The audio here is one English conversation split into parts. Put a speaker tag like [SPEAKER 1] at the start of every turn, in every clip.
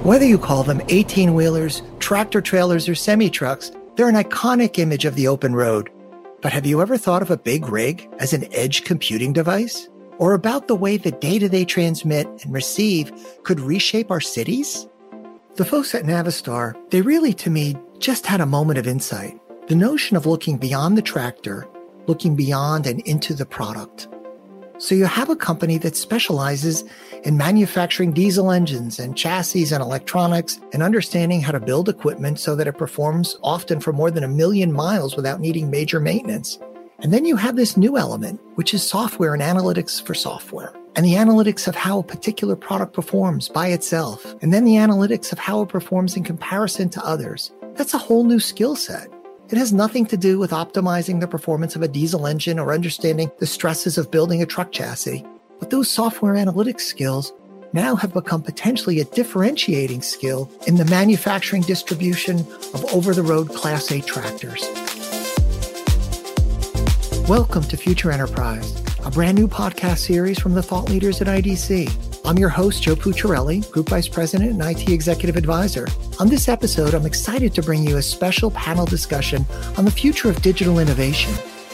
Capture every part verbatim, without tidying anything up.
[SPEAKER 1] Whether you call them eighteen-wheelers, tractor-trailers, or semi-trucks, they're an iconic image of the open road. But have you ever thought of a big rig as an edge computing device? Or about the way the data they transmit and receive could reshape our cities? The folks at Navistar, they really, to me, just had a moment of insight. The notion of looking beyond the tractor, looking beyond and into the product. So you have a company that specializes in manufacturing diesel engines and chassis and electronics and understanding how to build equipment so that it performs often for more than a million miles without needing major maintenance. And then you have this new element, which is software and analytics for software, and the analytics of how a particular product performs by itself, and then the analytics of how it performs in comparison to others. That's a whole new skill set. It has nothing to do with optimizing the performance of a diesel engine or understanding the stresses of building a truck chassis. But those software analytics skills now have become potentially a differentiating skill in the manufacturing distribution of over-the-road Class eight tractors. Welcome to Future Enterprise, a brand new podcast series from the thought leaders at I D C. I'm your host, Joe Pucciarelli, Group Vice President and I T Executive Advisor. On this episode, I'm excited to bring you a special panel discussion on the future of digital innovation.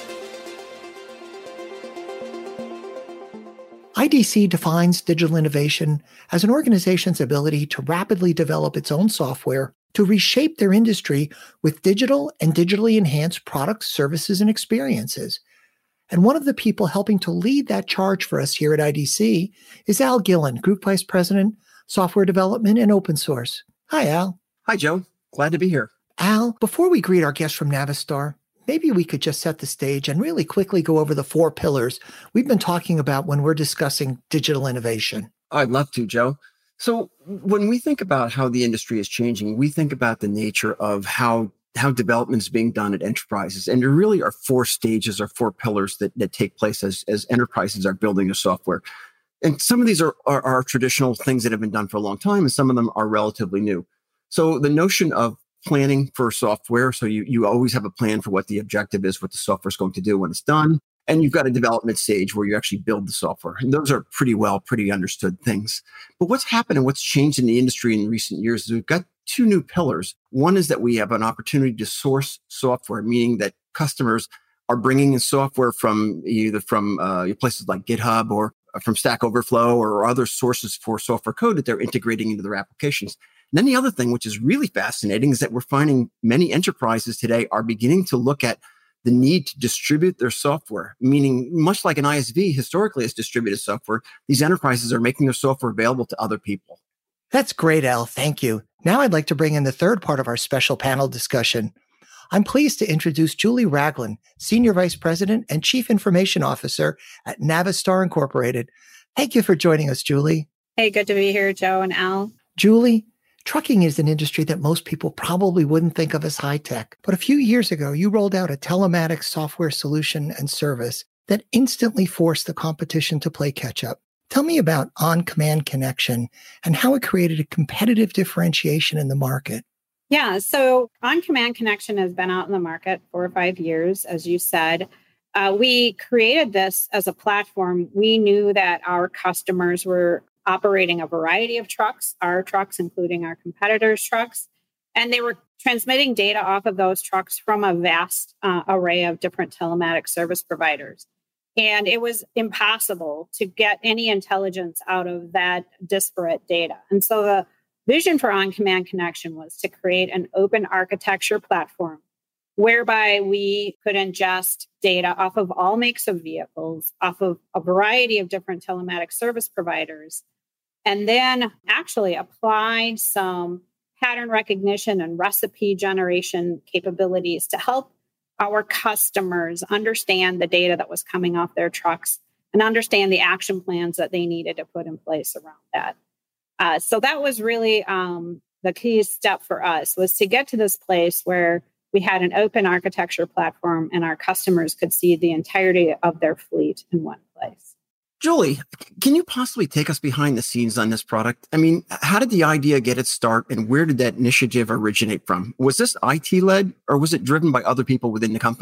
[SPEAKER 1] I D C defines digital innovation as an organization's ability to rapidly develop its own software to reshape their industry with digital and digitally enhanced products, services, and experiences. And one of the people helping to lead that charge for us here at I D C is Al Gillen, Group Vice President, Software Development and Open Source. Hi, Al.
[SPEAKER 2] Hi, Joe. Glad to be here.
[SPEAKER 1] Al, before we greet our guest from Navistar, maybe we could just set the stage and really quickly go over the four pillars we've been talking about when we're discussing digital innovation.
[SPEAKER 2] I'd love to, Joe. So when we think about how the industry is changing, we think about the nature of how how development is being done at enterprises. And there really are four stages or four pillars that, that take place as, as enterprises are building their software. And some of these are, are, are traditional things that have been done for a long time, and some of them are relatively new. So the notion of planning for software, so you, you always have a plan for what the objective is, what the software is going to do when it's done. And you've got a development stage where you actually build the software. And those are pretty well, pretty understood things. But what's happened and what's changed in the industry in recent years is we've got two new pillars. One is that we have an opportunity to source software, meaning that customers are bringing in software from either from uh, places like GitHub or from Stack Overflow or other sources for software code that they're integrating into their applications. And then the other thing, which is really fascinating, is that we're finding many enterprises today are beginning to look at the need to distribute their software, meaning much like an I S V historically has distributed software, these enterprises are making their software available to other people.
[SPEAKER 1] That's great, Al. Thank you. Now I'd like to bring in the third part of our special panel discussion. I'm pleased to introduce Julie Ragland, Senior Vice President and Chief Information Officer at Navistar Incorporated. Thank you for joining us, Julie.
[SPEAKER 3] Hey, good to be here, Joe and Al.
[SPEAKER 1] Julie, trucking is an industry that most people probably wouldn't think of as high-tech. But a few years ago, you rolled out a telematics software solution and service that instantly forced the competition to play catch-up. Tell me about On-Command Connection and how it created a competitive differentiation in the market.
[SPEAKER 3] Yeah, so On-Command Connection has been out in the market for five years, as you said. Uh, we created this as a platform. We knew that our customers were operating a variety of trucks, our trucks, including our competitors' trucks, and they were transmitting data off of those trucks from a vast uh, array of different telematics service providers. And it was impossible to get any intelligence out of that disparate data. And so the vision for On-Command Connection was to create an open architecture platform whereby we could ingest data off of all makes of vehicles, off of a variety of different telematics service providers, and then actually apply some pattern recognition and recipe generation capabilities to help our customers understand the data that was coming off their trucks and understand the action plans that they needed to put in place around that. Uh, so that was really um, the key step for us, was to get to this place where we had an open architecture platform and our customers could see the entirety of their fleet in one place.
[SPEAKER 2] Julie, can you possibly take us behind the scenes on this product? I mean, how did the idea get its start and where did that initiative originate from? Was this I T-led or was it driven by other people within the company?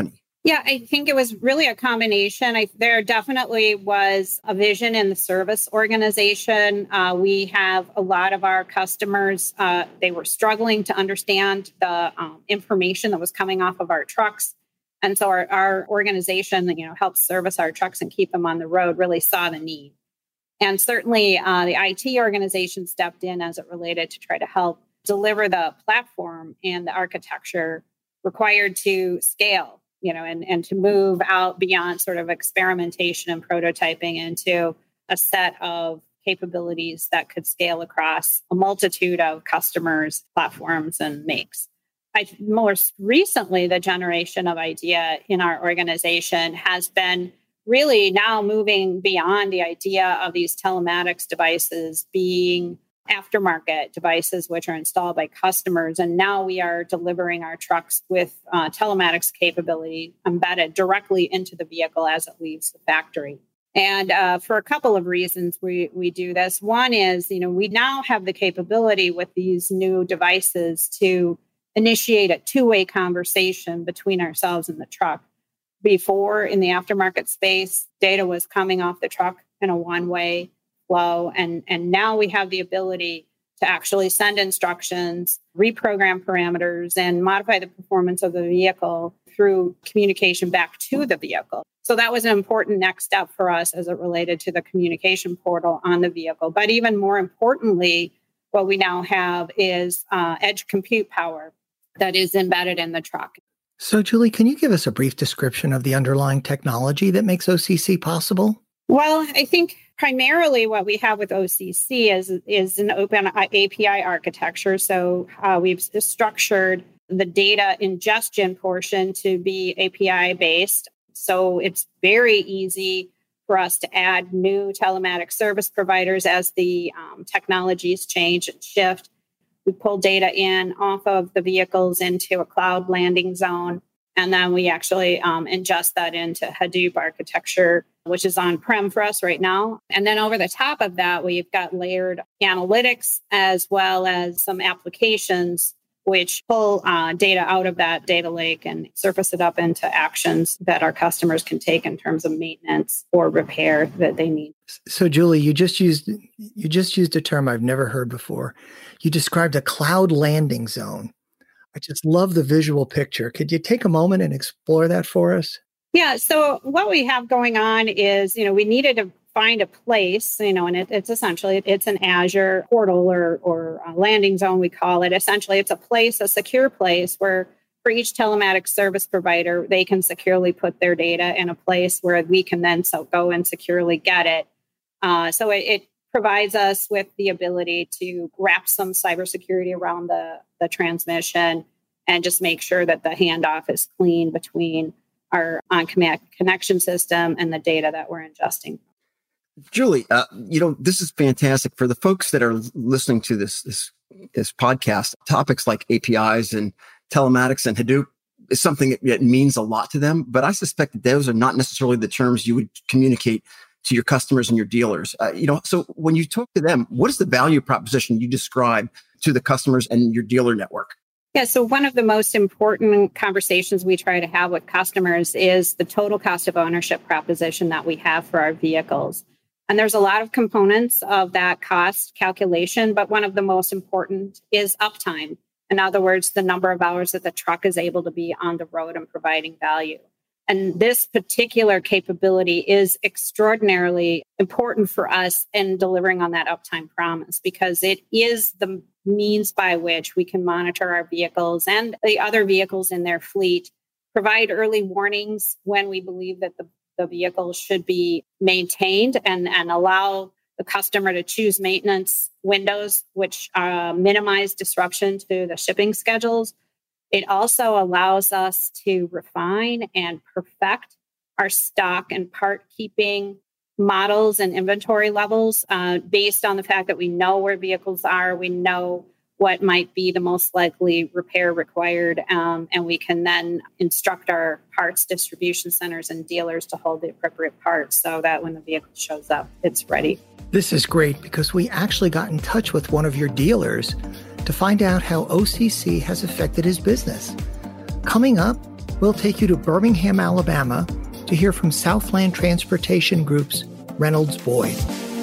[SPEAKER 3] Yeah, I think it was really a combination. I, there definitely was a vision in the service organization. Uh, we have a lot of our customers, uh, they were struggling to understand the um, information that was coming off of our trucks. And so our, our organization that, you know, helps service our trucks and keep them on the road really saw the need. And certainly uh, the I T organization stepped in as it related to try to help deliver the platform and the architecture required to scale, you know, and, and to move out beyond sort of experimentation and prototyping into a set of capabilities that could scale across a multitude of customers, platforms, and makes. I, most recently, the generation of idea in our organization has been really now moving beyond the idea of these telematics devices being aftermarket devices which are installed by customers. And now we are delivering our trucks with uh, telematics capability embedded directly into the vehicle as it leaves the factory. And uh, for a couple of reasons, we, we do this. One is, you know, we now have the capability with these new devices to initiate a two-way conversation between ourselves and the truck. Before, in the aftermarket space, data was coming off the truck in a one-way flow. And, and now we have the ability to actually send instructions, reprogram parameters, and modify the performance of the vehicle through communication back to the vehicle. So that was an important next step for us as it related to the communication portal on the vehicle. But even more importantly, what we now have is uh, edge compute power that is embedded in the truck.
[SPEAKER 1] So, Julie, can you give us a brief description of the underlying technology that makes O C C possible?
[SPEAKER 3] Well, I think primarily what we have with O C C is, is an open A P I architecture. So uh, we've structured the data ingestion portion to be A P I based. So it's very easy for us to add new telematics service providers as the um, technologies change and shift. We pull data in off of the vehicles into a cloud landing zone, and then we actually um, ingest that into Hadoop architecture, which is on-prem for us right now. And then over the top of that, we've got layered analytics as well as some applications which pull uh, data out of that data lake and surface it up into actions that our customers can take in terms of maintenance or repair that they need.
[SPEAKER 1] So, Julie, you just used you just used a term I've never heard before. You described a cloud landing zone. I just love the visual picture. Could you take a moment and explore that for us?
[SPEAKER 3] Yeah. So what we have going on is, you know, we needed to find a place, you know, and it, it's essentially, it's an Azure portal or, or a landing zone, we call it. Essentially, it's a place, a secure place where for each telematics service provider, they can securely put their data in a place where we can then so go and securely get it. Uh, so it, it provides us with the ability to wrap some cybersecurity around the, the transmission and just make sure that the handoff is clean between our on-command connection system and the data that we're ingesting.
[SPEAKER 2] Julie, uh, you know, this is fantastic for the folks that are listening to this, this, this podcast. Topics like A P Is and telematics and Hadoop is something that, that means a lot to them, but I suspect that those are not necessarily the terms you would communicate to your customers and your dealers. Uh, you know, so when you talk to them, what is the value proposition you describe to the customers and your dealer network?
[SPEAKER 3] Yeah, so one of the most important conversations we try to have with customers is the total cost of ownership proposition that we have for our vehicles. And there's a lot of components of that cost calculation, but one of the most important is uptime. In other words, the number of hours that the truck is able to be on the road and providing value. And this particular capability is extraordinarily important for us in delivering on that uptime promise, because it is the means by which we can monitor our vehicles and the other vehicles in their fleet, provide early warnings when we believe that the, the vehicle should be maintained, and, and allow the customer to choose maintenance windows, which uh, minimize disruption to the shipping schedules. It also allows us to refine and perfect our stock and part keeping models and inventory levels uh, based on the fact that we know where vehicles are, we know what might be the most likely repair required, um, and we can then instruct our parts distribution centers and dealers to hold the appropriate parts so that when the vehicle shows up, it's ready.
[SPEAKER 1] This is great because we actually got in touch with one of your dealers to find out how O C C has affected his business. Coming up, we'll take you to Birmingham, Alabama to hear from Southland Transportation Group's Reynolds Boyd.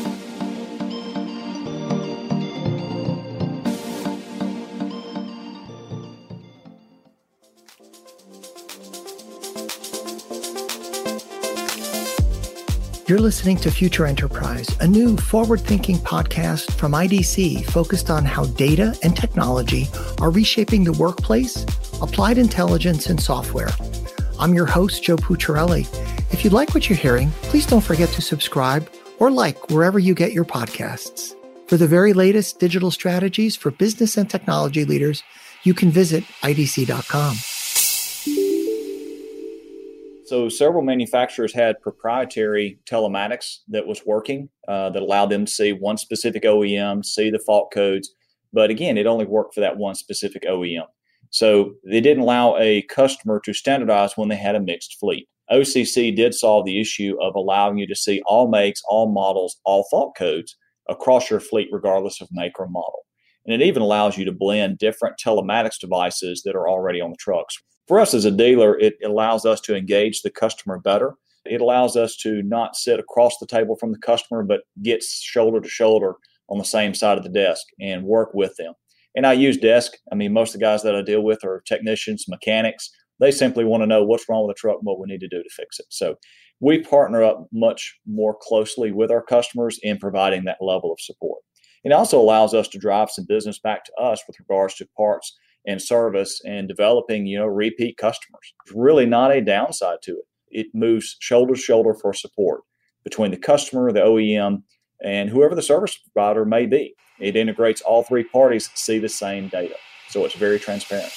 [SPEAKER 1] You're listening to Future Enterprise, a new forward-thinking podcast from I D C focused on how data and technology are reshaping the workplace, applied intelligence, and software. I'm your host, Joe Pucciarelli. If you like what you're hearing, please don't forget to subscribe or like wherever you get your podcasts. For the very latest digital strategies for business and technology leaders, you can visit I D C dot com.
[SPEAKER 4] So several manufacturers had proprietary telematics that was working uh, that allowed them to see one specific O E M, see the fault codes. But again, it only worked for that one specific O E M. So they didn't allow a customer to standardize when they had a mixed fleet. O C C did solve the issue of allowing you to see all makes, all models, all fault codes across your fleet, regardless of make or model. And it even allows you to blend different telematics devices that are already on the trucks. For us as a dealer, it allows us to engage the customer better. It allows us to not sit across the table from the customer, but get shoulder to shoulder on the same side of the desk and work with them. And I use desk. I mean, most of the guys that I deal with are technicians, mechanics. They simply want to know what's wrong with the truck and what we need to do to fix it. So we partner up much more closely with our customers in providing that level of support. It also allows us to drive some business back to us with regards to parts and service and developing, you know, repeat customers. It's really not a downside to it. It moves shoulder to shoulder for support between the customer, the O E M, and whoever the service provider may be. It integrates all three parties see the same data. So it's very transparent.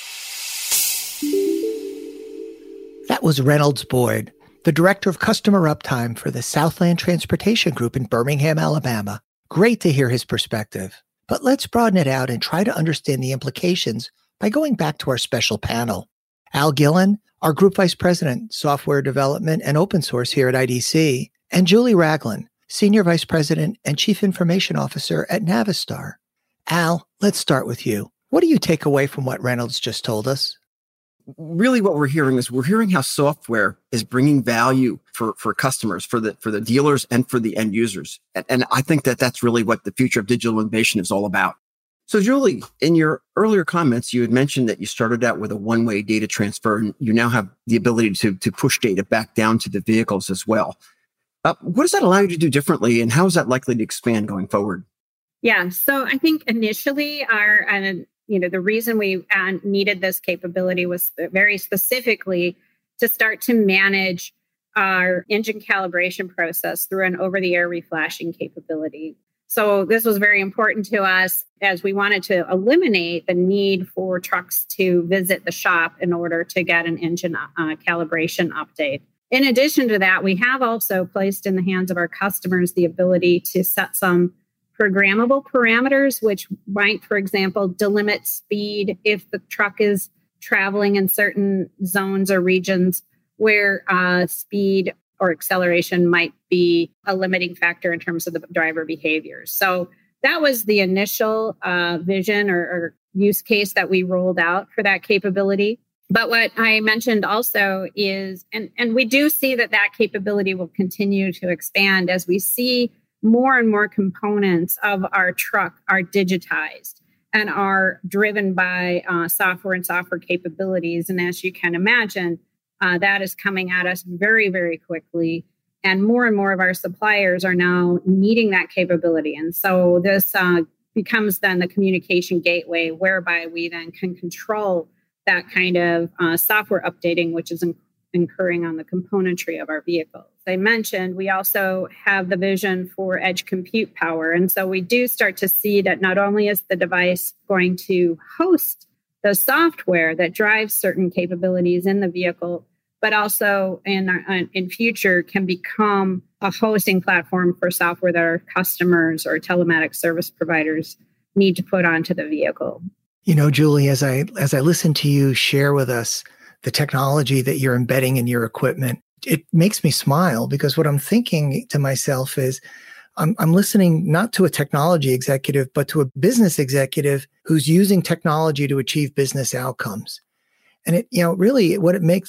[SPEAKER 1] That was Reynolds Boyd, the Director of Customer Uptime for the Southland Transportation Group in Birmingham, Alabama. Great to hear his perspective. But let's broaden it out and try to understand the implications by going back to our special panel. Al Gillen, our Group Vice President, Software Development and Open Source here at I D C, and Julie Ragland, Senior Vice President and Chief Information Officer at Navistar. Al, let's start with you. What do you take away from what Reynolds just told us?
[SPEAKER 2] Really what we're hearing is we're hearing how software is bringing value for, for customers, for the for the dealers and for the end users. And, and I think that that's really what the future of digital innovation is all about. So Julie, in your earlier comments, you had mentioned that you started out with a one-way data transfer, and you now have the ability to, to push data back down to the vehicles as well. Uh, what does that allow you to do differently, and how is that likely to expand going forward?
[SPEAKER 3] Yeah, so I think initially our, uh, you know, the reason we uh, needed this capability was very specifically to start to manage our engine calibration process through an over-the-air reflashing capability. So this was very important to us as we wanted to eliminate the need for trucks to visit the shop in order to get an engine uh, calibration update. In addition to that, we have also placed in the hands of our customers the ability to set some programmable parameters, which might, for example, delimit speed if the truck is traveling in certain zones or regions where uh, speed or acceleration might be a limiting factor in terms of the driver behaviors. So that was the initial uh, vision or, or use case that we rolled out for that capability. But what I mentioned also is, and, and we do see that that capability will continue to expand as we see more and more components of our truck are digitized and are driven by uh, software and software capabilities. And as you can imagine, Uh, that is coming at us very, very quickly. And more and more of our suppliers are now needing that capability. And so this uh, becomes then the communication gateway whereby we then can control that kind of uh, software updating, which is in- incurring on the componentry of our vehicles. I mentioned we also have the vision for edge compute power. And so we do start to see that not only is the device going to host the software that drives certain capabilities in the vehicle, but also in uh, in future can become a hosting platform for software that our customers or telematics service providers need to put onto the vehicle.
[SPEAKER 1] You know, Julie, as I as I listen to you share with us the technology that you're embedding in your equipment, it makes me smile because what I'm thinking to myself is I'm, I'm listening not to a technology executive, but to a business executive who's using technology to achieve business outcomes. And it, you know, really what it makes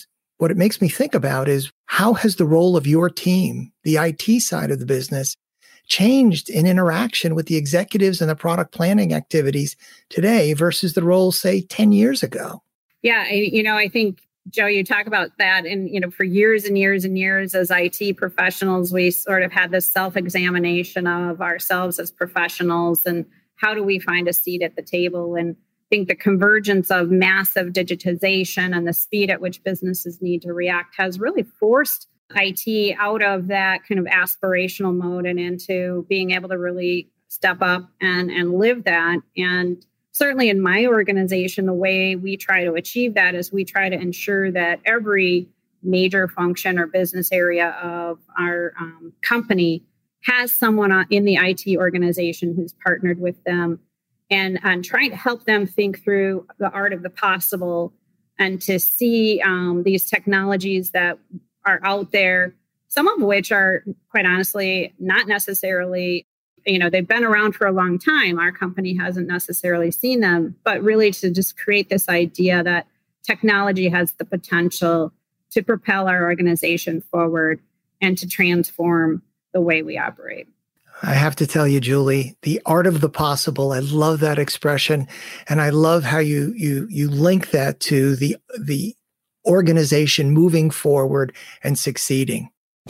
[SPEAKER 1] what it makes me think about is how has the role of your team, the I T side of the business, changed in interaction with the executives and the product planning activities today versus the role, say, ten years ago?
[SPEAKER 3] Yeah, I, you know, I think, Joe, you talk about that. And, you know, for years and years and years as I T professionals, we sort of had this self-examination of ourselves as professionals and how do we find a seat at the table? And I think the convergence of massive digitization and the speed at which businesses need to react has really forced I T out of that kind of aspirational mode and into being able to really step up and, and live that. And certainly in my organization, the way we try to achieve that is we try to ensure that every major function or business area of our um, company has someone in the I T organization who's partnered with them and, and trying to help them think through the art of the possible and to see um, these technologies that are out there, some of which are, quite honestly, not necessarily, you know, they've been around for a long time. Our company hasn't necessarily seen them, but really to just create this idea that technology has the potential to propel our organization forward and to transform the way we operate.
[SPEAKER 1] I have to tell you, Julie, the art of the possible. I love that expression. And I love how you you you link that to the the organization moving forward and succeeding.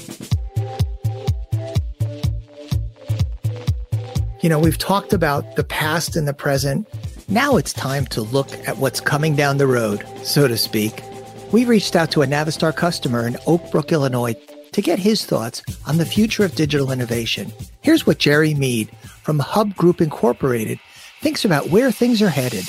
[SPEAKER 1] You know, we've talked about the past and the present. Now it's time to look at what's coming down the road, so to speak. We reached out to a Navistar customer in Oak Brook, Illinois, to get his thoughts on the future of digital innovation. Here's what Jerry Mead from Hub Group Incorporated thinks about where things are headed.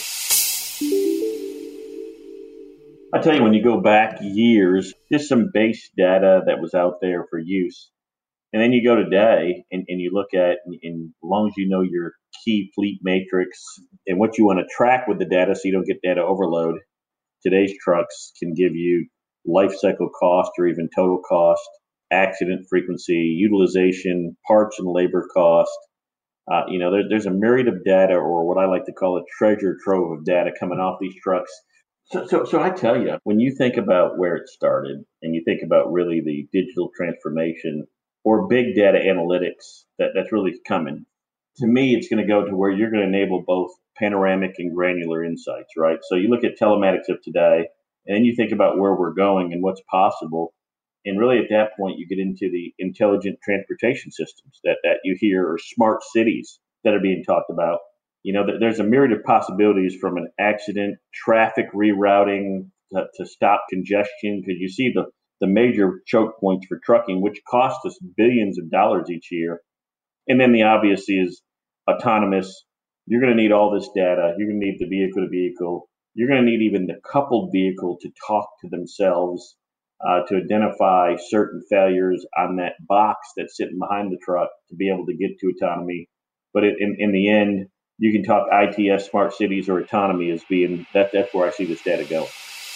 [SPEAKER 5] I tell you, when you go back years, just some base data that was out there for use. And then you go today and, and you look at, and as long as you know your key fleet matrix and what you want to track with the data so you don't get data overload, today's trucks can give you life cycle cost or even total cost, accident frequency, utilization, parts and labor cost. Uh, you know, there, there's a myriad of data, or what I like to call a treasure trove of data coming off these trucks. So, so, so I tell you, when you think about where it started and you think about really the digital transformation or big data analytics that, that's really coming, to me, it's going to go to where you're going to enable both panoramic and granular insights, right? So you look at telematics of today, and then you think about where we're going and what's possible. And really at that point, you get into the intelligent transportation systems that, that you hear, or smart cities that are being talked about. You know, there's a myriad of possibilities from an accident, traffic rerouting to, to stop congestion, because you see the, the major choke points for trucking, which cost us billions of dollars each year. And then the obvious is autonomous. You're going to need all this data. You're going to need the vehicle to vehicle. You're going to need even the coupled vehicle to talk to themselves, uh, to identify certain failures on that box that's sitting behind the truck to be able to get to autonomy. But in, in the end, you can talk I T S, smart cities, or autonomy as being, that, that's where I see this data going.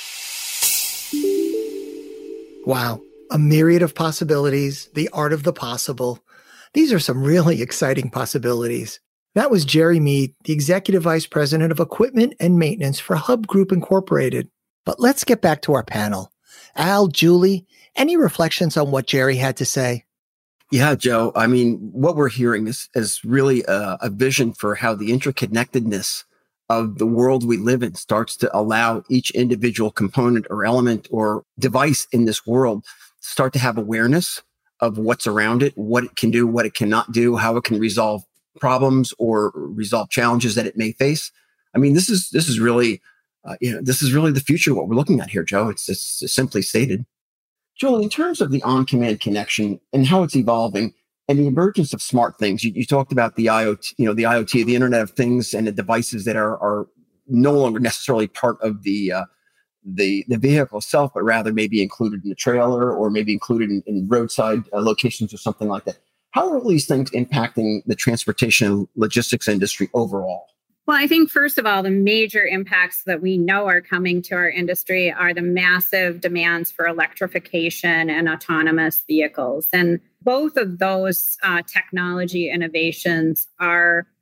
[SPEAKER 1] Wow. A myriad of possibilities, the art of the possible. These are some really exciting possibilities. That was Jerry Mead, the Executive Vice President of Equipment and Maintenance for Hub Group Incorporated. But let's get back to our panel. Al, Julie, any reflections on what Jerry had to say?
[SPEAKER 2] Yeah, Joe. I mean, what we're hearing is, is really a, a vision for how the interconnectedness of the world we live in starts to allow each individual component or element or device in this world to start to have awareness of what's around it, what it can do, what it cannot do, how it can resolve problems or resolve challenges that it may face. I mean, this is this is really, uh, you know, this is really the future of what we're looking at here, Joe. It's, it's simply stated. Joel, in terms of the on-command connection and how it's evolving and the emergence of smart things, you, you talked about the IoT, you know, the IoT, the Internet of Things, and the devices that are are no longer necessarily part of the uh, the the vehicle itself, but rather maybe included in the trailer or maybe included in, in roadside uh, locations or something like that. How are these things impacting the transportation and logistics industry overall?
[SPEAKER 3] Well, I think, first of all, the major impacts that we know are coming to our industry are the massive demands for electrification and autonomous vehicles. And both of those uh, technology innovations are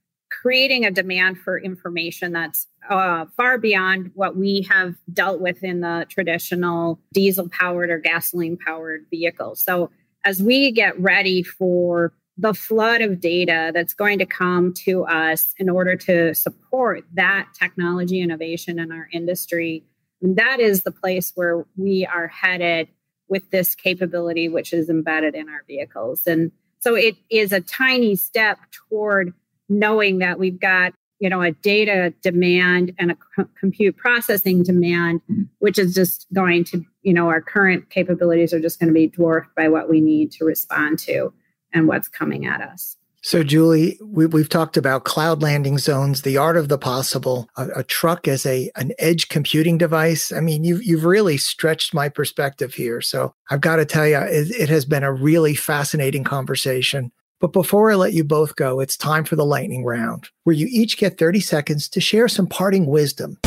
[SPEAKER 3] creating a demand for information that's uh, far beyond what we have dealt with in the traditional diesel-powered or gasoline-powered vehicles. So as we get ready for the flood of data that's going to come to us in order to support that technology innovation in our industry, that is the place where we are headed with this capability, which is embedded in our vehicles. And so it is a tiny step toward knowing that we've got, you know, a data demand and a c- compute processing demand, which is just going to, you know, our current capabilities are just going to be dwarfed by what we need to respond to and what's coming at us.
[SPEAKER 1] So, Julie, we, we've talked about cloud landing zones, the art of the possible, a, a truck as a an edge computing device. I mean, you've, you've really stretched my perspective here. So I've got to tell you, it, it has been a really fascinating conversation. But before I let you both go, it's time for the lightning round, where you each get thirty seconds to share some parting wisdom.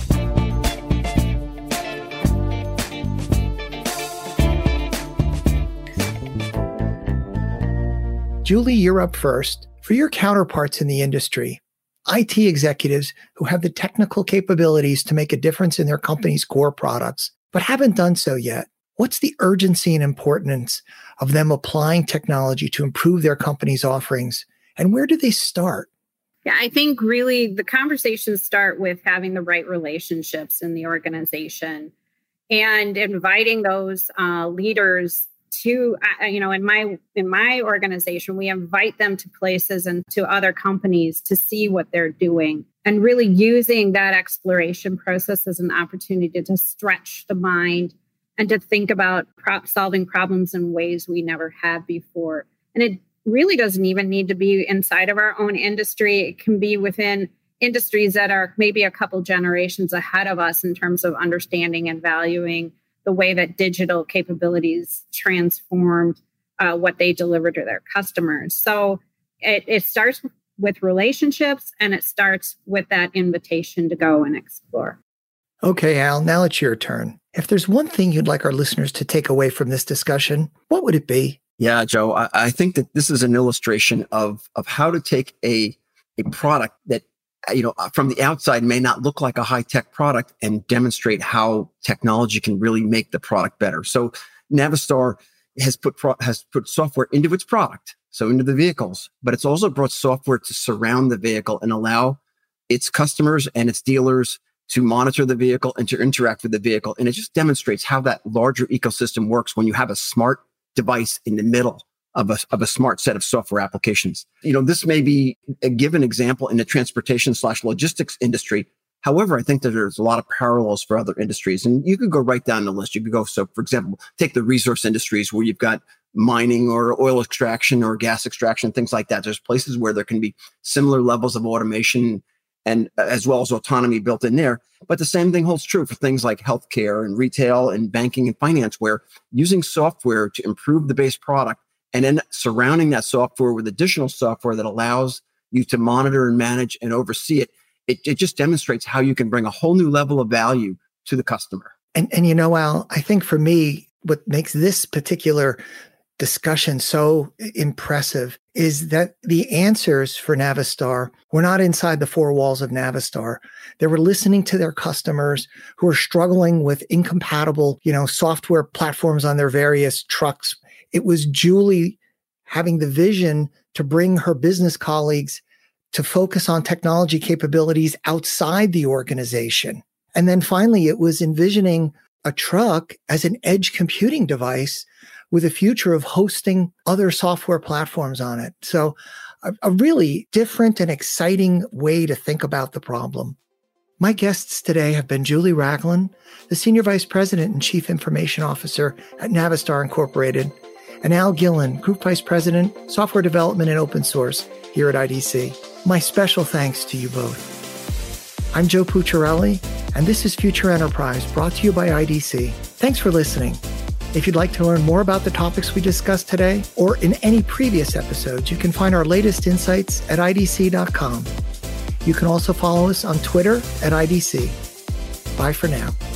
[SPEAKER 1] Julie, you're up first. For your counterparts in the industry, I T executives who have the technical capabilities to make a difference in their company's core products, but haven't done so yet, what's the urgency and importance of them applying technology to improve their company's offerings? And where do they start?
[SPEAKER 3] Yeah, I think really the conversations start with having the right relationships in the organization and inviting those uh, leaders to, uh, you know, in my in my organization, we invite them to places and to other companies to see what they're doing and really using that exploration process as an opportunity to stretch the mind and to think about pro- solving problems in ways we never have before. And it really doesn't even need to be inside of our own industry. It can be within industries that are maybe a couple generations ahead of us in terms of understanding and valuing the way that digital capabilities transformed uh, what they deliver to their customers. So it, it starts with relationships, and it starts with that invitation to go and explore.
[SPEAKER 1] Okay, Al, now it's your turn. If there's one thing you'd like our listeners to take away from this discussion, what would it be?
[SPEAKER 2] Yeah, Joe, I, I think that this is an illustration of, of how to take a, a product that, you know, from the outside may not look like a high-tech product and demonstrate how technology can really make the product better. So Navistar has put pro- has put software into its product, so into the vehicles, but it's also brought software to surround the vehicle and allow its customers and its dealers to monitor the vehicle and to interact with the vehicle. And it just demonstrates how that larger ecosystem works when you have a smart device in the middle of a, of a smart set of software applications. You know, this may be a given example in the transportation slash logistics industry. However, I think that there's a lot of parallels for other industries, and you could go right down the list. You could go, so for example, take the resource industries where you've got mining or oil extraction or gas extraction, things like that. There's places where there can be similar levels of automation and uh, as well as autonomy built in there. But the same thing holds true for things like healthcare and retail and banking and finance, where using software to improve the base product and then surrounding that software with additional software that allows you to monitor and manage and oversee it, it, it just demonstrates how you can bring a whole new level of value to the customer.
[SPEAKER 1] And, and you know, Al, I think for me, what makes this particular discussion so impressive is that the answers for Navistar were not inside the four walls of Navistar. They were listening to their customers who are struggling with incompatible, you know, software platforms on their various trucks. It was Julie having the vision to bring her business colleagues to focus on technology capabilities outside the organization. And then finally, it was envisioning a truck as an edge computing device with a future of hosting other software platforms on it. So a, a really different and exciting way to think about the problem. My guests today have been Julie Ragland, the Senior Vice President and Chief Information Officer at Navistar Incorporated, and Al Gillen, Group Vice President, Software Development and Open Source here at I D C. My special thanks to you both. I'm Joe Pucciarelli, and this is Future Enterprise, brought to you by I D C. Thanks for listening. If you'd like to learn more about the topics we discussed today or in any previous episodes, you can find our latest insights at I D C dot com. You can also follow us on Twitter at I D C. Bye for now.